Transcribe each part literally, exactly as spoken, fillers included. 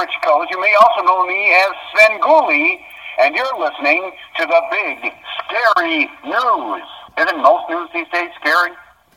Rich Coles. You may also know me as Svengoolie, and you're listening to the Big Scary News. Isn't most news these days scary?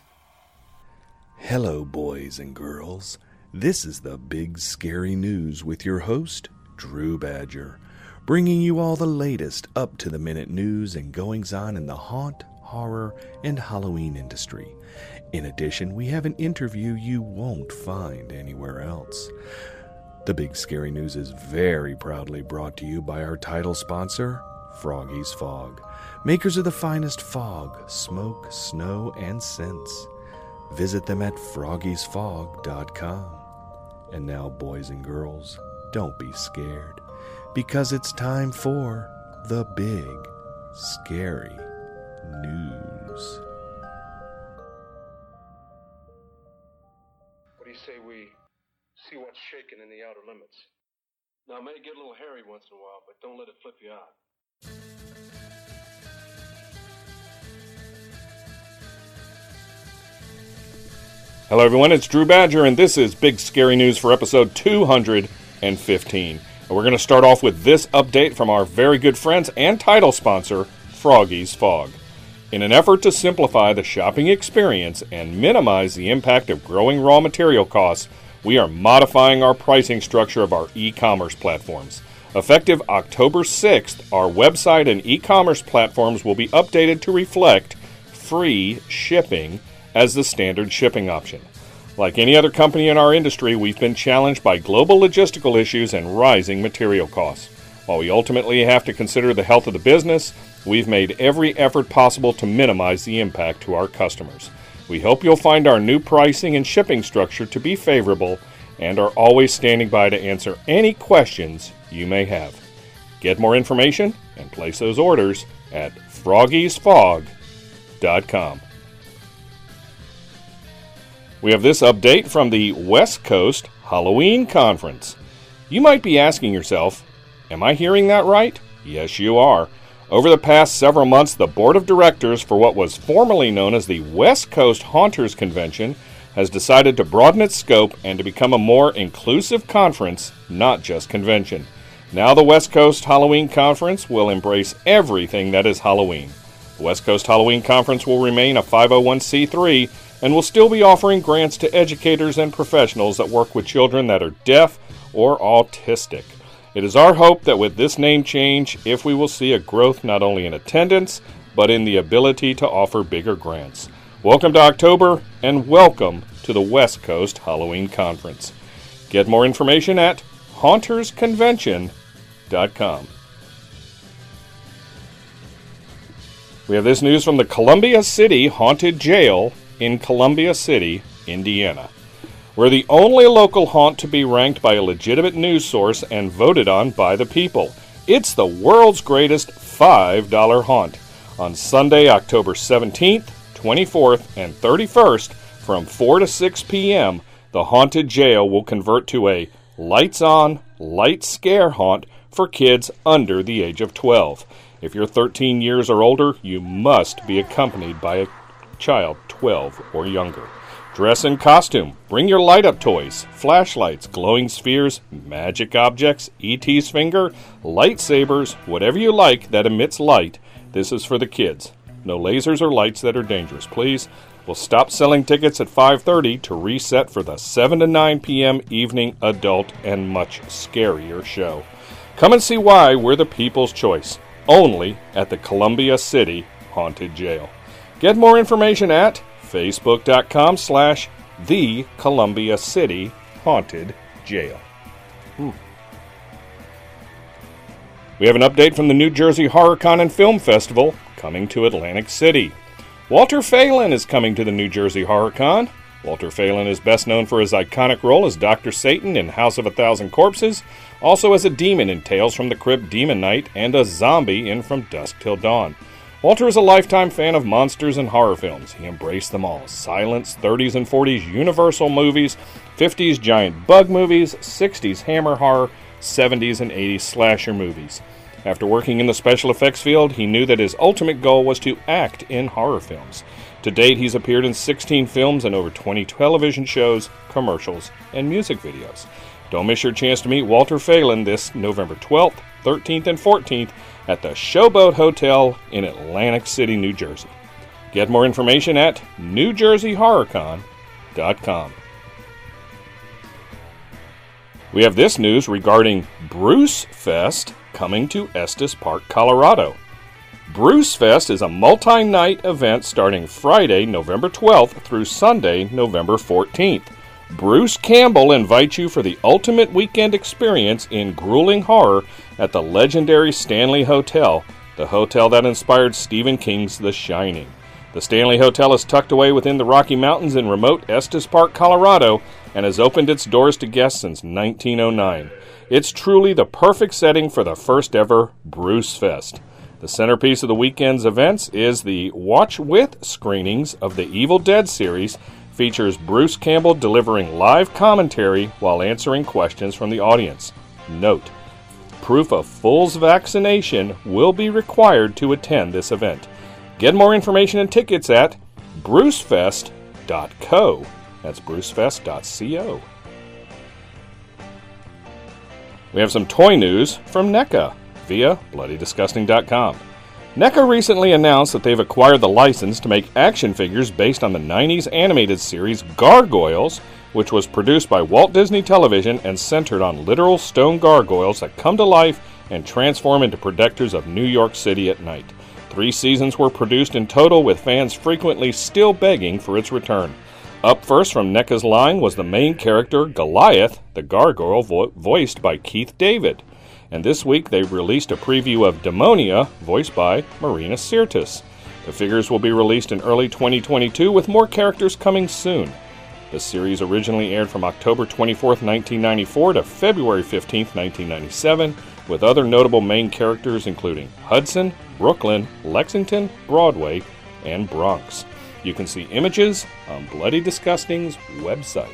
Hello, boys and girls. This is the Big Scary News with your host, Drew Badger, bringing you all the latest up-to-the-minute news and goings-on in the haunt, horror, and Halloween industry. In addition, we have an interview you won't find anywhere else. The Big Scary News is very proudly brought to you by our title sponsor, Froggy's Fog, makers of the finest fog, smoke, snow, and scents. Visit them at froggies fog dot com. And now, boys and girls, don't be scared, because it's time for the Big Scary News. What do you say we see what's shaking in the outer limits? Now, it may get a little hairy once in a while, but don't let it flip you out. Hello everyone, it's Drew Badger, and this is Big Scary News for episode two hundred fifteen. And we're going to start off with this update from our very good friends and title sponsor, Froggy's Fog. In an effort to simplify the shopping experience and minimize the impact of growing raw material costs, we are modifying our pricing structure of our e-commerce platforms. Effective October sixth, our website and e-commerce platforms will be updated to reflect free shipping as the standard shipping option. Like any other company in our industry, we've been challenged by global logistical issues and rising material costs. While we ultimately have to consider the health of the business, we've made every effort possible to minimize the impact to our customers. We hope you'll find our new pricing and shipping structure to be favorable and are always standing by to answer any questions you may have. Get more information and place those orders at froggies fog dot com. We have this update from the West Coast Halloween Conference. You might be asking yourself, am I hearing that right? Yes, you are. Over the past several months, the board of directors for what was formerly known as the West Coast Haunters Convention has decided to broaden its scope and to become a more inclusive conference, not just convention. Now the West Coast Halloween Conference will embrace everything that is Halloween. The West Coast Halloween Conference will remain a five oh one c three and will still be offering grants to educators and professionals that work with children that are deaf or autistic. It is our hope that with this name change, if we will see a growth not only in attendance, but in the ability to offer bigger grants. Welcome to October, and welcome to the West Coast Halloween Conference. Get more information at haunters convention dot com. We have this news from the Columbia City Haunted Jail in Columbia City, Indiana. We're the only local haunt to be ranked by a legitimate news source and voted on by the people. It's the world's greatest five dollar haunt. On Sunday, October seventeenth, twenty-fourth, and thirty-first, from four to six p.m., the Haunted Jail will convert to a lights-on, light scare haunt for kids under the age of twelve. If you're thirteen years or older, you must be accompanied by a child twelve or younger. Dress in costume, bring your light-up toys, flashlights, glowing spheres, magic objects, E T's finger, lightsabers, whatever you like that emits light. This is for the kids. No lasers or lights that are dangerous, please. We'll stop selling tickets at five thirty to reset for the seven to nine p.m. evening adult and much scarier show. Come and see why we're the people's choice, only at the Columbia City Haunted Jail. Get more information at facebook.com slash the Columbia City Haunted Jail. Ooh. We have an update from the New Jersey HorrorCon and Film Festival coming to Atlantic City. Walter Phelan is coming to the New Jersey HorrorCon. Walter Phelan is best known for his iconic role as Doctor Satan in House of a Thousand Corpses, also as a demon in Tales from the Crypt Demon Knight, and a zombie in From Dusk Till Dawn. Walter is a lifetime fan of monsters and horror films. He embraced them all. Silence, thirties and forties Universal movies, fifties giant bug movies, sixties Hammer horror, seventies and eighties slasher movies. After working in the special effects field, he knew that his ultimate goal was to act in horror films. To date, he's appeared in sixteen films and over twenty television shows, commercials, and music videos. Don't miss your chance to meet Walter Phelan this November twelfth, thirteenth, and fourteenth at the Showboat Hotel in Atlantic City, New Jersey. Get more information at new jersey horror con dot com. We have this news regarding Bruce Fest coming to Estes Park, Colorado. Bruce Fest is a multi-night event starting Friday, November twelfth through Sunday, November fourteenth. Bruce Campbell invites you for the ultimate weekend experience in grueling horror at the legendary Stanley Hotel, the hotel that inspired Stephen King's The Shining. The Stanley Hotel is tucked away within the Rocky Mountains in remote Estes Park, Colorado, and has opened its doors to guests since nineteen oh nine. It's truly the perfect setting for the first ever Bruce Fest. The centerpiece of the weekend's events is the Watch With screenings of the Evil Dead series, features Bruce Campbell delivering live commentary while answering questions from the audience. Note, proof of full vaccination will be required to attend this event. Get more information and tickets at bruce fest dot co. That's bruce fest dot co. We have some toy news from NECA via bloody disgusting dot com. NECA recently announced that they've acquired the license to make action figures based on the nineties animated series Gargoyles, which was produced by Walt Disney Television and centered on literal stone gargoyles that come to life and transform into protectors of New York City at night. Three seasons were produced in total, with fans frequently still begging for its return. Up first from NECA's line was the main character, Goliath, the gargoyle vo- voiced by Keith David. And this week they released a preview of Demonia, voiced by Marina Sirtis. The figures will be released in early twenty twenty-two, with more characters coming soon. The series originally aired from October twenty-fourth, nineteen ninety-four to February fifteenth, nineteen ninety-seven, with other notable main characters including Hudson, Brooklyn, Lexington, Broadway, and Bronx. You can see images on Bloody Disgusting's website.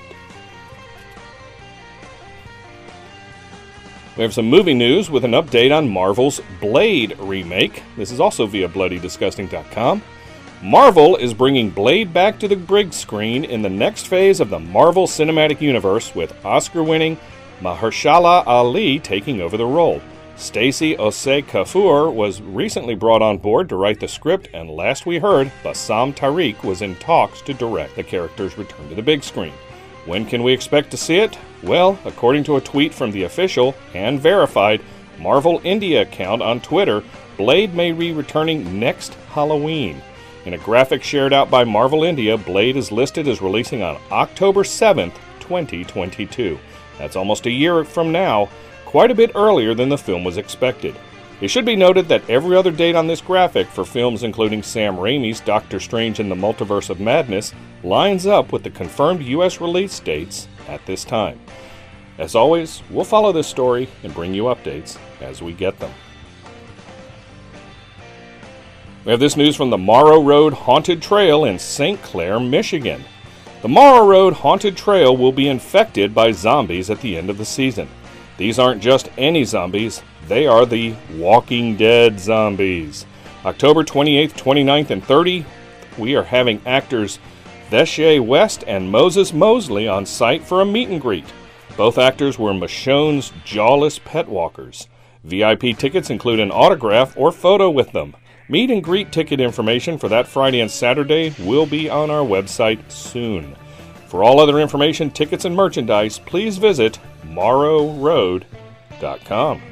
We have some movie news with an update on Marvel's Blade remake. This is also via bloody disgusting dot com. Marvel is bringing Blade back to the big screen in the next phase of the Marvel Cinematic Universe, with Oscar-winning Mahershala Ali taking over the role. Stacey Osei Kaffour was recently brought on board to write the script, and last we heard, Bassam Tariq was in talks to direct the character's return to the big screen. When can we expect to see it? Well, according to a tweet from the official and verified Marvel India account on Twitter, Blade may be returning next Halloween. In a graphic shared out by Marvel India, Blade is listed as releasing on October seventh, twenty twenty-two. That's almost a year from now, quite a bit earlier than the film was expected. It should be noted that every other date on this graphic for films including Sam Raimi's Doctor Strange in the Multiverse of Madness lines up with the confirmed U S release dates at this time. As always, we'll follow this story and bring you updates as we get them. We have this news from the Morrow Road Haunted Trail in Saint Clair, Michigan. The Morrow Road Haunted Trail will be infected by zombies at the end of the season. These aren't just any zombies, they are the Walking Dead zombies. October twenty-eighth, twenty-ninth, and thirtieth, we are having actors Veshe West and Moses Mosley on site for a meet and greet. Both actors were Michonne's Jawless Pet Walkers. V I P tickets include an autograph or photo with them. Meet and greet ticket information for that Friday and Saturday will be on our website soon. For all other information, tickets, and merchandise, please visit morrow road dot com.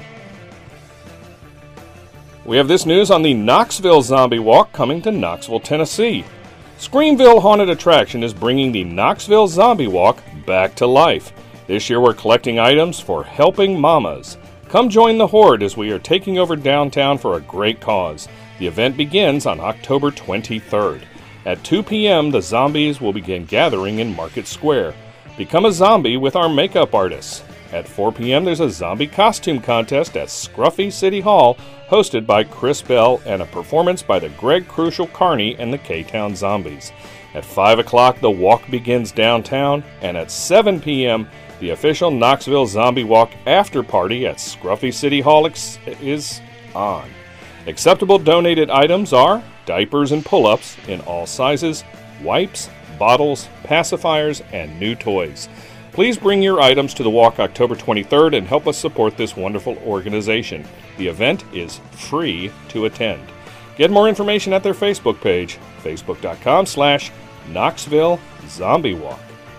We have this news on the Knoxville Zombie Walk coming to Knoxville, Tennessee. Screamville Haunted Attraction is bringing the Knoxville Zombie Walk back to life. This year we're collecting items for Helping Mamas. Come join the horde as we are taking over downtown for a great cause. The event begins on October twenty-third. At two p.m., the zombies will begin gathering in Market Square. Become a zombie with our makeup artists. At four p.m., there's a zombie costume contest at Scruffy City Hall, hosted by Chris Bell, and a performance by the Greg Crucial Carney and the K-Town Zombies. At five o'clock, the walk begins downtown, and at seven p.m., the official Knoxville Zombie Walk after party at Scruffy City Hall ex- is on. Acceptable donated items are diapers and pull-ups in all sizes, wipes, bottles, pacifiers, and new toys. Please bring your items to the walk October twenty-third and help us support this wonderful organization. The event is free to attend. Get more information at their Facebook page, facebook.com slash Knoxville Zombie Walk.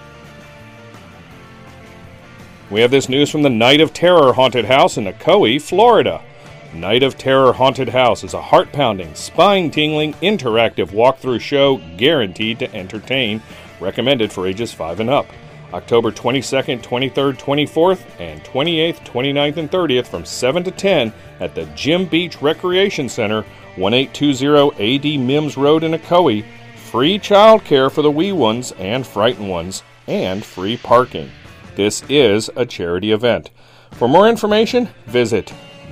We have this news from the Night of Terror Haunted House in Ocoee, Florida. Night of Terror Haunted House is a heart-pounding, spine-tingling, interactive walkthrough show guaranteed to entertain, recommended for ages five and up. October twenty-second, twenty-third, twenty-fourth, and twenty-eighth, twenty-ninth, and thirtieth from seven to ten at the Jim Beach Recreation Center, eighteen twenty A D Mims Road in Ocoee. Free childcare for the wee ones and frightened ones, and free parking. This is a charity event. For more information, visit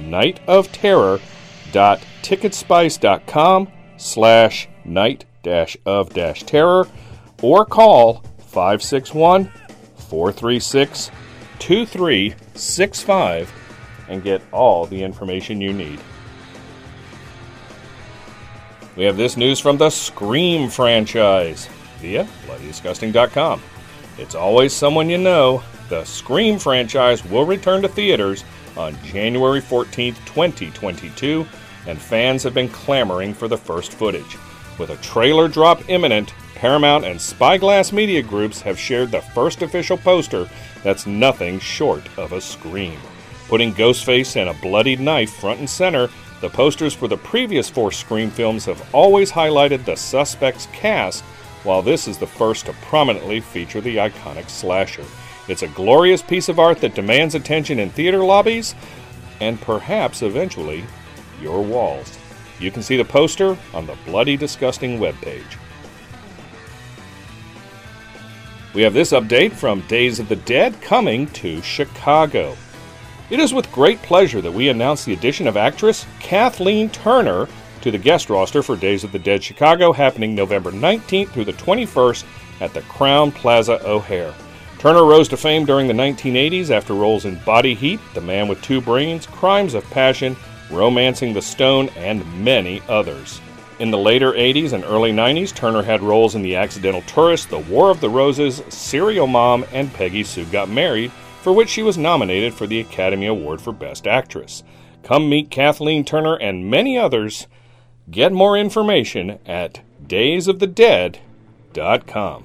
nightofterror.ticketspice.com slash night dash of dash terror or call five six one, four three six, two three six five and get all the information you need. We have this news from the Scream franchise via bloody disgusting dot com. It's always someone you know. The Scream franchise will return to theaters on January fourteenth, twenty twenty-two, and fans have been clamoring for the first footage. With a trailer drop imminent, Paramount and Spyglass Media Groups have shared the first official poster that's nothing short of a scream. Putting Ghostface and a bloodied knife front and center, the posters for the previous four Scream films have always highlighted the suspect's cast, while this is the first to prominently feature the iconic slasher. It's a glorious piece of art that demands attention in theater lobbies and perhaps eventually your walls. You can see the poster on the Bloody Disgusting webpage. We have this update from Days of the Dead coming to Chicago. It is with great pleasure that we announce the addition of actress Kathleen Turner to the guest roster for Days of the Dead Chicago, happening November nineteenth through the twenty-first at the Crowne Plaza O'Hare. Turner rose to fame during the nineteen eighties after roles in Body Heat, The Man with Two Brains, Crimes of Passion, Romancing the Stone, and many others. In the later eighties and early nineties, Turner had roles in The Accidental Tourist, The War of the Roses, Serial Mom, and Peggy Sue Got Married, for which she was nominated for the Academy Award for Best Actress. Come meet Kathleen Turner and many others. Get more information at days of the dead dot com.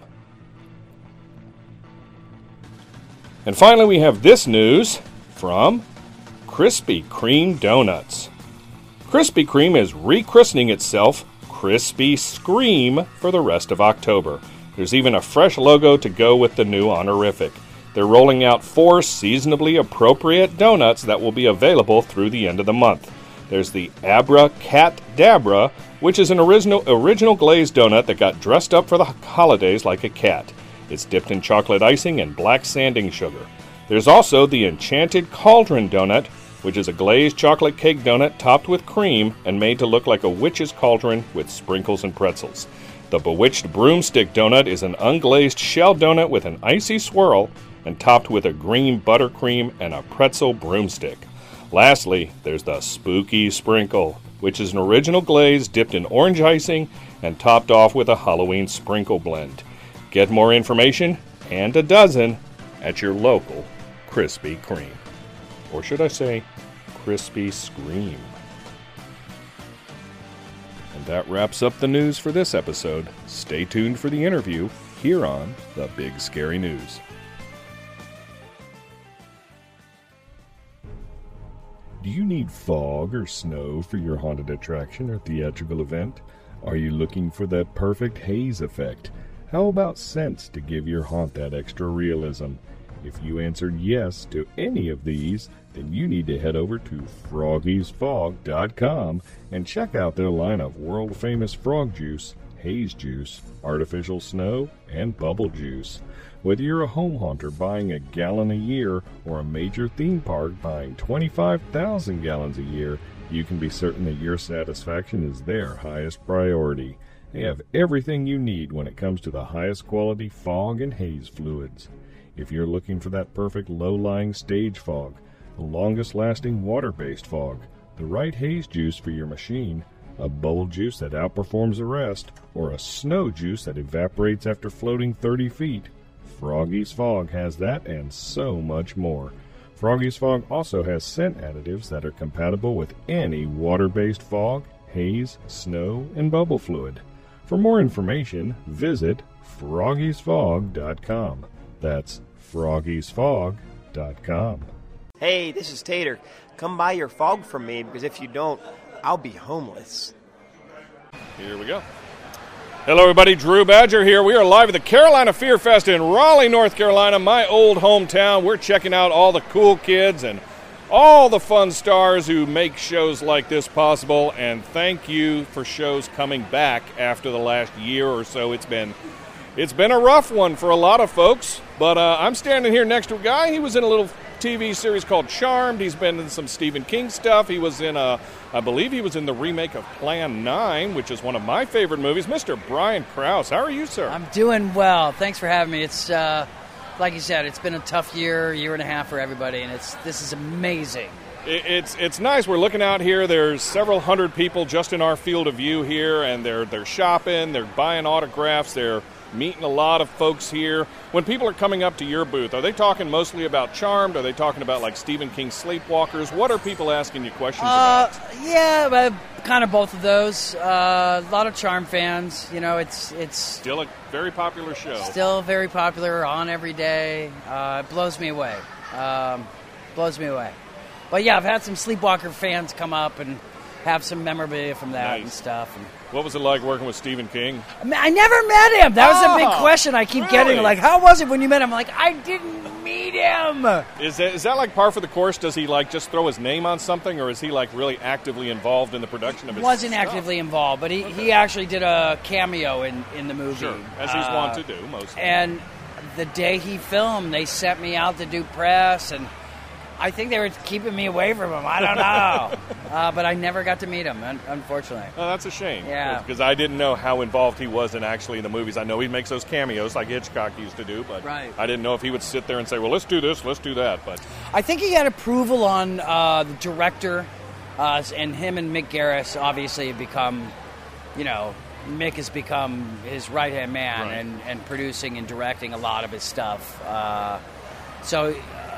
And finally, we have this news from Krispy Kreme Donuts. Krispy Kreme is rechristening itself Krispy Scream for the rest of October. There's even a fresh logo to go with the new honorific. They're rolling out four seasonably appropriate donuts that will be available through the end of the month. There's the Abra Cat Dabra, which is an original original glazed donut that got dressed up for the holidays like a cat. It's dipped in chocolate icing and black sanding sugar. There's also the Enchanted Cauldron Donut, which is a glazed chocolate cake donut topped with cream and made to look like a witch's cauldron with sprinkles and pretzels. The Bewitched Broomstick Donut is an unglazed shell donut with an icy swirl and topped with a green buttercream and a pretzel broomstick. Lastly, there's the Spooky Sprinkle, which is an original glaze dipped in orange icing and topped off with a Halloween sprinkle blend. Get more information and a dozen at your local Krispy Kreme. Or should I say, Krispy Scream. And that wraps up the news for this episode. Stay tuned for the interview here on The Big Scary News. Do you need fog or snow for your haunted attraction or theatrical event? Are you looking for that perfect haze effect? How about scents to give your haunt that extra realism? If you answered yes to any of these, then you need to head over to froggies fog dot com and check out their line of world-famous frog juice, haze juice, artificial snow, and bubble juice. Whether you're a home haunter buying a gallon a year or a major theme park buying twenty-five thousand gallons a year, you can be certain that your satisfaction is their highest priority. They have everything you need when it comes to the highest quality fog and haze fluids. If you're looking for that perfect low-lying stage fog, the longest-lasting water-based fog, the right haze juice for your machine, a bubble juice that outperforms the rest, or a snow juice that evaporates after floating thirty feet, Froggy's Fog has that and so much more. Froggy's Fog also has scent additives that are compatible with any water-based fog, haze, snow, and bubble fluid. For more information, visit froggies fog dot com. That's froggies fog dot com. Hey, this is Tater. Come buy your fog from me, because if you don't, I'll be homeless. Here we go. Hello, everybody. Drew Badger here. We are live at the Carolina Fear Fest in Raleigh, North Carolina, my old hometown. We're checking out all the cool kids and all the fun stars who make shows like this possible. And thank you for shows coming back after the last year or so. It's been it's been a rough one for a lot of folks. But uh, I'm standing here next to a guy. He was in a little T V series called Charmed. He's been in some Stephen King stuff. He was in a, I believe he was in the remake of Plan nine, which is one of my favorite movies. Mister Brian Krause, how are you, sir? I'm doing well. Thanks for having me. It's, uh, like you said, it's been a tough year, year and a half for everybody, and it's this is amazing. It, it's it's nice. We're looking out here. There's several hundred people just in our field of view here, and they're they're shopping, they're buying autographs, they're meeting a lot of folks here. When people are coming up to your booth, are they talking mostly about Charmed? Are they talking about like Stephen King Sleepwalkers? What are people asking you questions uh, about? Yeah, uh, kind of both of those. Uh, a lot of Charmed fans. You know, it's it's still a very popular show. Still very popular, on every day. Uh, it blows me away. Um, blows me away. But yeah, I've had some Sleepwalker fans come up and have some memorabilia from that nice. and stuff. And what was it like working with Stephen King? I, mean, I never met him. That was oh, a big question I keep really? getting. Like, how was it when you met him? I'm like, I didn't meet him. Is that, is that like par for the course? Does he like just throw his name on something, or is he like really actively involved in the production of his Wasn't stuff? actively involved, but he, okay. he actually did a cameo in, in the movie. Sure, as he's uh, wont to do mostly. And the day he filmed, they sent me out to do press, and I think they were keeping me away from him. I don't know. uh, but I never got to meet him, un- unfortunately. Oh, that's a shame. Yeah. Because I didn't know how involved he was in actually in the movies. I know he makes those cameos like Hitchcock used to do, but right. I didn't know if he would sit there and say, well, let's do this, let's do that. But I think he had approval on uh, the director, uh, and him and Mick Garris obviously have become, you know, Mick has become his right-hand man right. and, and producing and directing a lot of his stuff. Uh, so...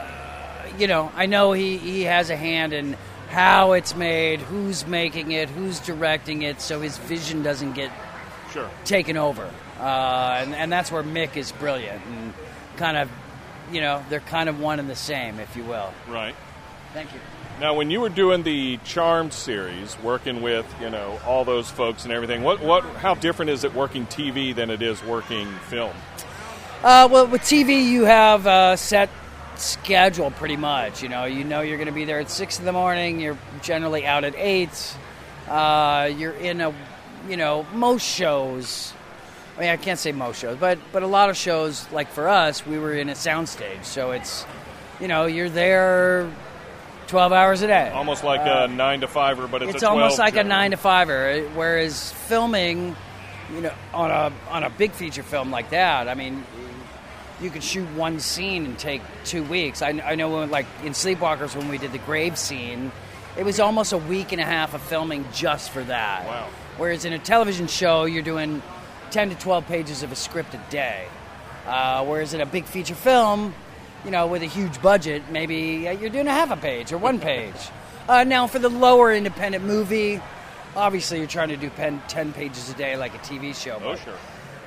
You know, I know he, he has a hand in how it's made, who's making it, who's directing it, so his vision doesn't get sure. taken over. Uh, and, and that's where Mick is brilliant and kind of, you know, they're kind of one and the same, if you will. Right. Thank you. Now, when you were doing the Charmed series, working with, you know, all those folks and everything, what, what, how different is it working T V than it is working film? Uh, well, with T V, you have uh, set schedule pretty much. You know, you know you're going to be there at six in the morning. You're generally out at eight. Uh, you're in a, you know, most shows. I mean, I can't say most shows, but but a lot of shows, like for us, we were in a soundstage, so it's, you know, you're there twelve hours a day. Almost like uh, a nine to fiver, but it's, it's a twelve almost like job. a nine to fiver. Whereas filming, you know, on a on a big feature film like that, I mean, you could shoot one scene and take two weeks. I, I know, when, like in Sleepwalkers, when we did the grave scene, it was almost a week and a half of filming just for that. Wow. Whereas in a television show, you're doing ten to twelve pages of a script a day. Uh, whereas in a big feature film, you know, with a huge budget, maybe uh, you're doing a half a page or one page. Uh, now, for the lower independent movie, obviously you're trying to do pen, ten pages a day like a T V show. Oh, but, sure.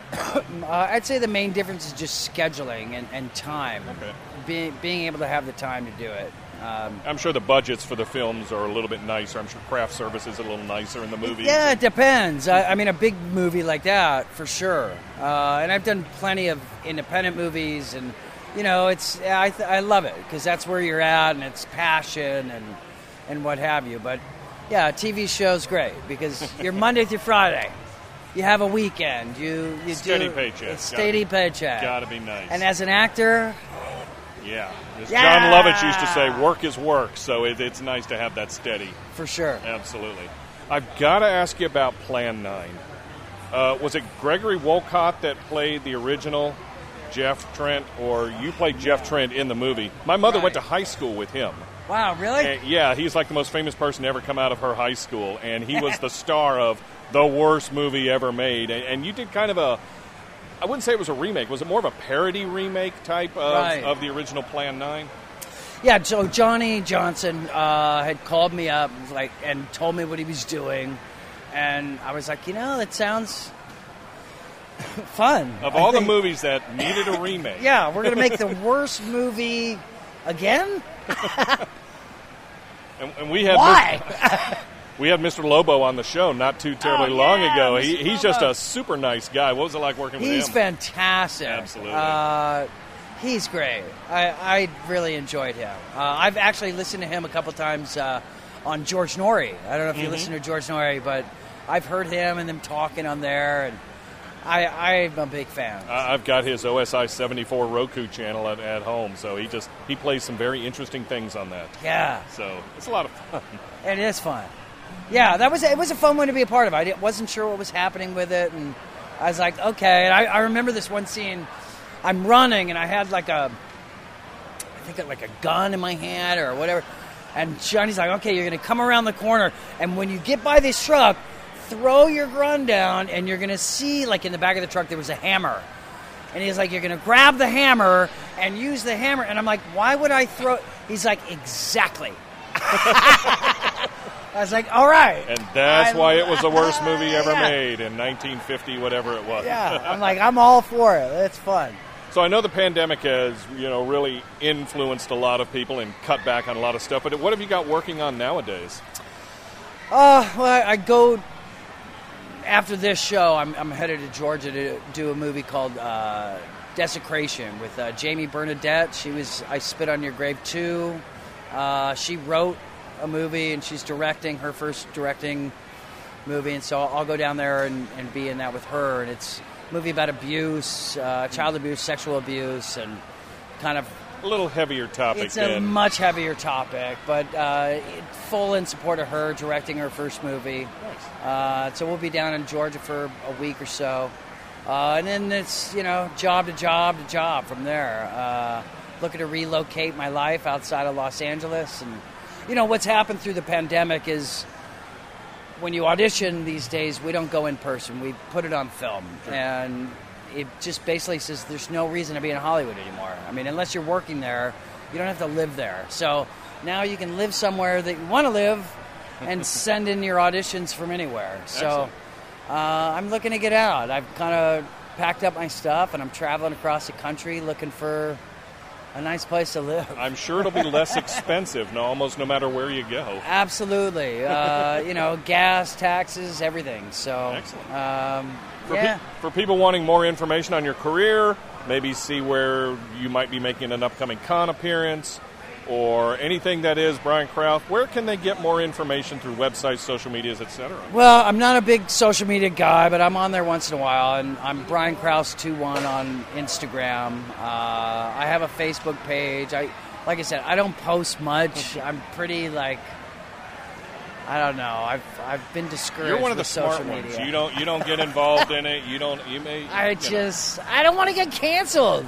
uh, I'd say the main difference is just scheduling and, and time. Okay. Being, being able to have the time to do it. Um, I'm sure the budgets for the films are a little bit nicer. I'm sure craft service is a little nicer in the movies. Yeah, it depends. I, I mean, a big movie like that, for sure. Uh, and I've done plenty of independent movies, and, you know, it's I, th- I love it, because that's where you're at, and it's passion and, and what have you. But, yeah, a T V show's great, because you're Monday through Friday. You have a weekend. You, you steady do, paycheck. It's steady gotta, paycheck. Gotta be nice. And as an actor... Yeah. As yeah. John Lovitz used to say, work is work, so it, it's nice to have that steady. For sure. Absolutely. I've got to ask you about Plan nine. Uh, was it Gregory Wolcott that played the original Jeff Trent, or you played Jeff Trent in the movie? My mother right. went to high school with him. Wow, really? And, yeah, he's like the most famous person to ever come out of her high school, and he was the star of the worst movie ever made. And, and you did kind of a I wouldn't say it was a remake. Was it more of a parody remake type of, Right. of the original Plan nine? Yeah, so Johnny Johnson uh, had called me up like and told me what he was doing, and I was like, you know, that sounds fun. Of I all think- the movies that needed a remake. Yeah, we're going to make the worst movie again? And, and we had Why? we had Mister Lobo on the show not too terribly Oh, long yeah, ago. Mister He, he's just Lobo. a super nice guy. What was it like working with He's him? fantastic. Absolutely. Uh, he's great. I, I really enjoyed him. Uh, I've actually listened to him a couple times uh, on George Norrie. I don't know if you Mhm. listen to George Norrie, but I've heard him and them talking on there, and I, I'm a big fan. I- I've got his O S I seventy-four Roku channel at, at home, so he just he plays some very interesting things on that. Yeah, So it's a lot of fun. it is fun. Yeah, that was it. Was a fun one to be a part of. I di- wasn't sure what was happening with it, and I was like, okay. And I, I remember this one scene. I'm running, and I had like a, I think like a gun in my hand or whatever. And Johnny's like, okay, you're going to come around the corner, and when you get by this truck, throw your gun down, and you're going to see, like in the back of the truck, there was a hammer. And he's like, you're going to grab the hammer and use the hammer. And I'm like, why would I throw? He's like, exactly. I was like, all right. And that's I- why it was the worst movie ever Yeah. made in nineteen fifty, whatever it was. Yeah, I'm like, I'm all for it. It's fun. So I know the pandemic has, you know, really influenced a lot of people and cut back on a lot of stuff. But what have you got working on nowadays? Uh, well, I, I go after this show. I'm, I'm headed to Georgia to do a movie called uh, Desecration with uh, Jamie Bernadette. She was I Spit on Your Grave two. Uh, she wrote a movie and she's directing her first directing movie, and so I'll, I'll go down there and, and be in that with her. And it's a movie about abuse, uh, child abuse, sexual abuse, and kind of. A little heavier topic It's a than much heavier topic, but uh, full in support of her directing her first movie. Uh, so we'll be down in Georgia for a week or so, uh, and then it's you know job to job to job from there. Uh, looking to relocate my life outside of Los Angeles, and you know what's happened through the pandemic is when you audition these days, we don't go in person. We put it on film, and it just basically says there's no reason to be in Hollywood anymore. I mean, unless you're working there, you don't have to live there. So now you can live somewhere that you want to live and send in your auditions from anywhere. So uh, I'm looking to get out. I've kind of packed up my stuff, and I'm traveling across the country looking for a nice place to live. I'm sure it'll be less expensive, no, almost no matter where you go. Absolutely. Uh, you know, gas, taxes, everything. So, Excellent. um, For, yeah. pe- for people wanting more information on your career, maybe see where you might be making an upcoming con appearance, or anything that is Brian Krause, where can they get more information through websites, social medias, et cetera? Well, I'm not a big social media guy, but I'm on there once in a while, and I'm Brian Krause twenty-one on Instagram. Uh, I have a Facebook page. I, like I said, I don't post much. I'm pretty like, I don't know. I've I've been discouraged. You're one of the with social smart ones. media. You don't you don't get involved in it. You don't. You may. I you know. just I don't want to get canceled.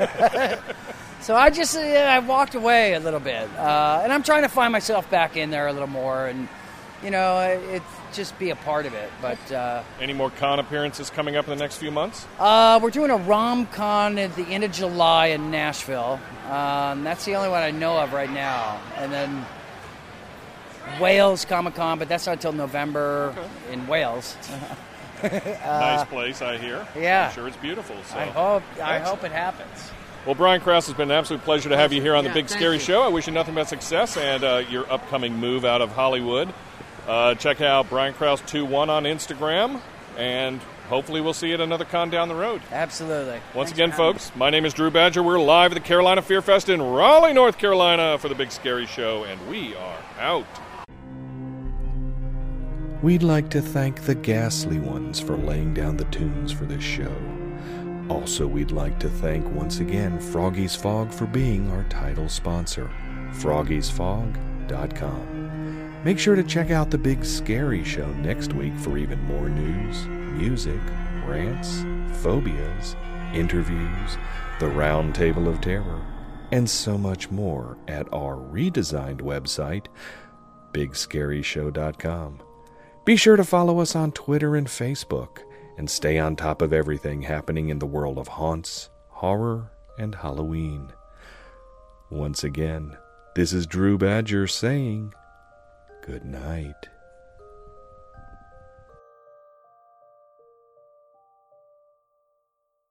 So I just uh, I walked away a little bit, uh, and I'm trying to find myself back in there a little more, and you know, it, it just be a part of it. But uh, Any more con appearances coming up in the next few months? uh, we're doing a rom-con at the end of July in Nashville. Um, that's the only one I know of right now, and then Wales Comic Con, but that's not until November in Wales. Nice place, I hear. yeah. I'm sure it's beautiful. So. I hope I Excellent. hope it happens. Well, Brian Krause, it's been an absolute pleasure to have you here on Yeah, the Big thank Scary you. Show. I wish you nothing but success and uh, your upcoming move out of Hollywood. Uh, check out Brian Krause twenty-one on Instagram, and hopefully we'll see you at another con down the road. Absolutely. Once Thanks again, for having me. folks, my name is Drew Badger. We're live at the Carolina Fear Fest in Raleigh, North Carolina for the Big Scary Show, and we are out. We'd like to thank the Ghastly Ones for laying down the tunes for this show. Also, we'd like to thank once again Froggy's Fog for being our title sponsor, froggies fog dot com. Make sure to check out the Big Scary Show next week for even more news, music, rants, phobias, interviews, the Round Table of Terror, and so much more at our redesigned website, big scary show dot com. Be sure to follow us on Twitter and Facebook, and stay on top of everything happening in the world of haunts, horror, and Halloween. Once again, this is Drew Badger saying good night.